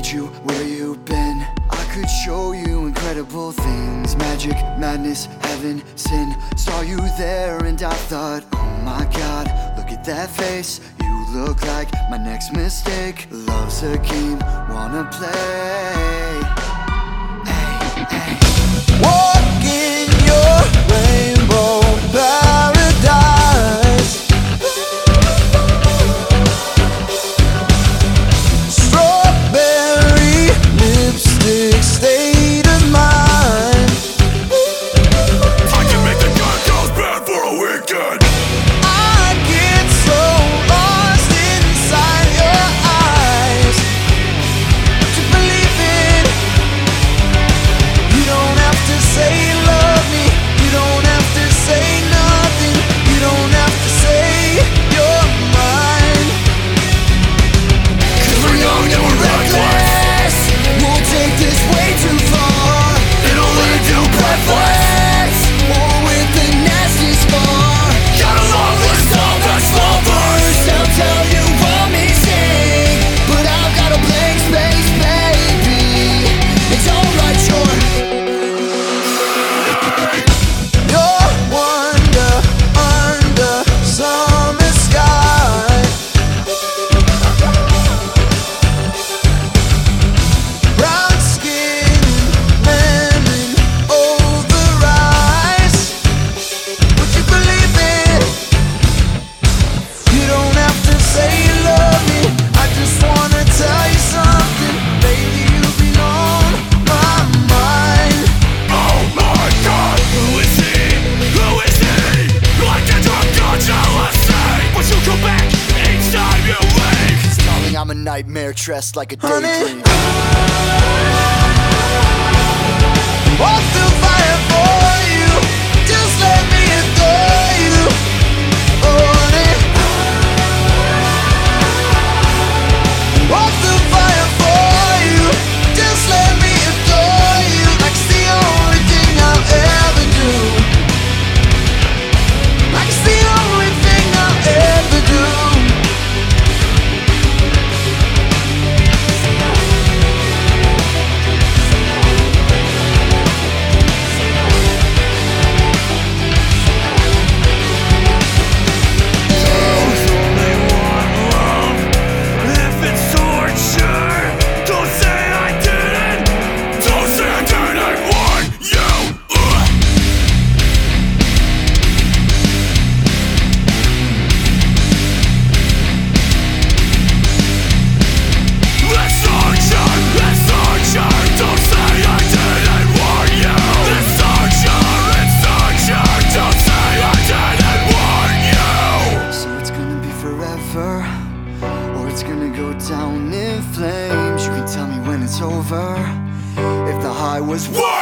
you where you've been. I could show you incredible things, magic, madness, heaven, sin. Saw you there and I thought, oh my God, look at that face. You look like my next mistake. Love's a game, wanna play. Hey, hey. Walk in your rainbow paradise. Strawberry lipstick state of mind. I can make the good girls bad for a weekend. I get so lost inside your eyes. What you believe in. You don't have to say you love me. You don't have to say nothing. You don't have to say you're mine. 'Cause we're young and we're reckless. We'll take this way too far. It'll leave you breathless. Or with the nasty scar. Got a long list of ex-lovers. They'll tell you I'm missing, but I've got a blank space, baby. It's alright, you're wonder under summer sky. Brown skin, lemon over rice. Would you believe it? You don't have to say you love me. I just wanna tell you something, baby. You've been on my mind. Oh my God, who is he? Who is he? Like a drunk on jealousy. But you come back each time you leave. Darling, I'm a nightmare dressed like a daydream. Walk through fire for you. Just let me adore you. Oh, honey. Walk through fire for you. Just let me adore you. Like it's the only thing I'll ever do. Like it's the only thing I'll ever do. There's only one love. If it's torture, don't say I didn't. Don't say I didn't want you. Let's torture. Don't say I didn't want you. Let's torture. Don't say I didn't want you. So it's gonna be forever, or it's gonna go down in flames. You can tell me when it's over. If the high was What?